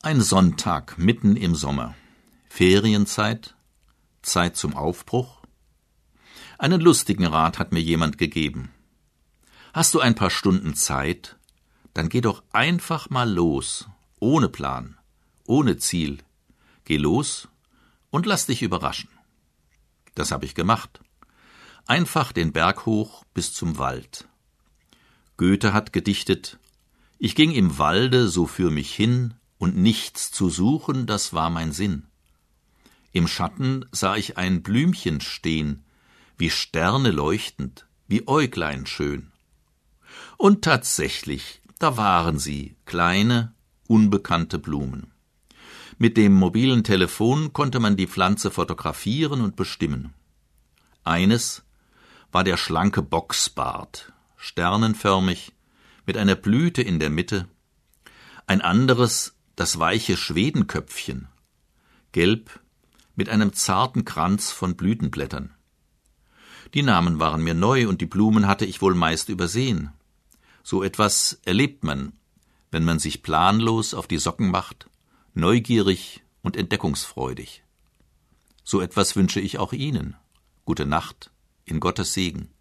Ein Sonntag mitten im Sommer. Ferienzeit, Zeit zum Aufbruch. Einen lustigen Rat hat mir jemand gegeben. Hast du ein paar Stunden Zeit? Dann geh doch einfach mal los, ohne Plan, ohne Ziel. Geh los und lass dich überraschen. Das habe ich gemacht. Einfach den Berg hoch bis zum Wald. Goethe hat gedichtet: Ich ging im Walde so für mich hin, und nichts zu suchen, das war mein Sinn. Im Schatten sah ich ein Blümchen stehen, wie Sterne leuchtend, wie Äuglein schön. Und tatsächlich, da waren sie, kleine, unbekannte Blumen. Mit dem mobilen Telefon konnte man die Pflanze fotografieren und bestimmen. Eines war der schlanke Bocksbart, sternenförmig, mit einer Blüte in der Mitte. Ein anderes das weiche Schwedenköpfchen, gelb, mit einem zarten Kranz von Blütenblättern. Die Namen waren mir neu und die Blumen hatte ich wohl meist übersehen. So etwas erlebt man, wenn man sich planlos auf die Socken macht, neugierig und entdeckungsfreudig. So etwas wünsche ich auch Ihnen. Gute Nacht, in Gottes Segen.